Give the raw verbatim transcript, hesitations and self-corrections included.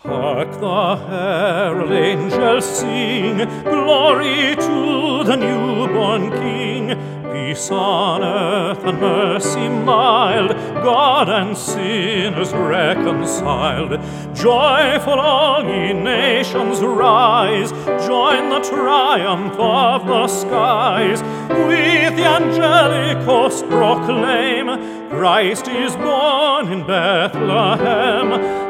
Hark, the herald angels sing, glory to the newborn King. Peace on earth and mercy mild, God and sinners reconciled. Joyful all ye nations rise, join the triumph of the skies. With the angelic host proclaim, Christ is born in Bethlehem.